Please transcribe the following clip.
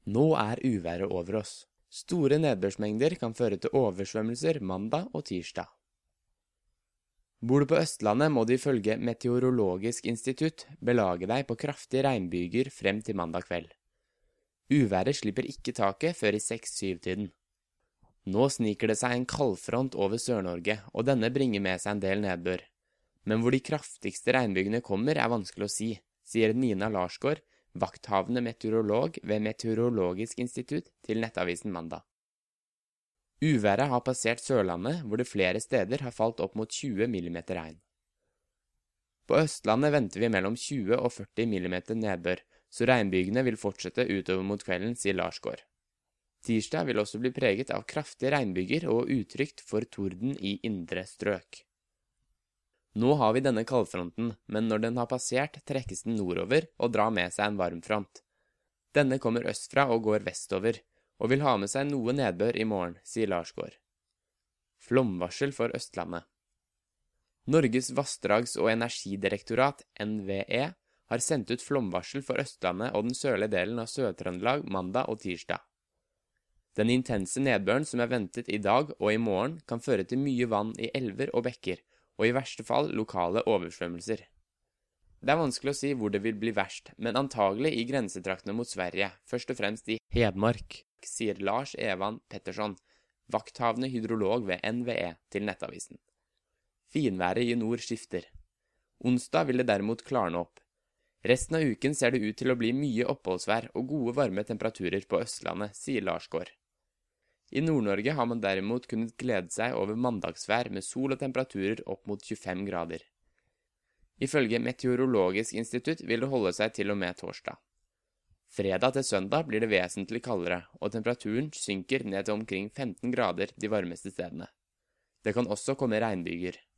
Nå uværet over oss. Store nedbørsmengder kan føre til oversvømmelser mandag og tirsdag. Bor du på Østlandet må du ifølge Meteorologisk institutt belage deg på kraftige regnbyger frem til mandag kveld. Uværet slipper ikke taket før i 6-7-tiden. Nå sniker det seg en kaldfront over Sør-Norge, og denne bringer med seg en del nedbør. Men hvor de kraftigste regnbygene kommer vanskelig å si, sier Nina Larsgaard, vakthavende meteorolog ved Meteorologisk institutt til Nettavisen mandag. Uværet har passert Sørlandet, hvor det flere steder har falt opp mot 20 mm regn. På Østlandet venter vi mellom 20 og 40 mm nedbør, så regnbygene vil fortsette utover mot kvelden, sier Larsgaard. Tirsdag vil også bli preget av kraftige regnbyger og utrygt for torden i indre strøk. Nå har vi denne kaldfronten, men når den har passert, trekkes den nordover og drar med seg en varmfront. Denne kommer østfra og går vestover, og vil ha med seg noe nedbør i morgen, sier Larsgaard. Flomvarsel for Østlandet. Norges vassdrags- og energidirektorat, NVE, har sendt ut flomvarsel for Østlandet og den sørlige delen av Sør-Trøndelag mandag og tirsdag. Den intense nedbøren som ventet i dag og i morgen kan føre til mye vann i elver og bekker, og i verste fall lokale oversvømmelser. Det vanskelig å si hvor det vil bli verst, men antagelig i grensetraktene mot Sverige, først og fremst i Hedmark, sier Lars Evan Pettersson, vakthavende hydrolog ved NVE til Nettavisen. Finværet i nord skifter. Onsdag vil det derimot klarne opp. Resten av uken ser det ut til å bli mye oppholdsvær og gode varme temperaturer på Østlandet, sier Larsgaard. I Nord-Norge har man derimot kunnet glede seg over mandagsvær med sol og temperaturer opp mot 25 grader. Ifølge Meteorologisk institutt vil det holde seg til og med torsdag. Fredag til søndag blir det vesentlig kaldere, og temperaturen synker ned til omkring 15 grader de varmeste stedene. Det kan også komme regnbyger.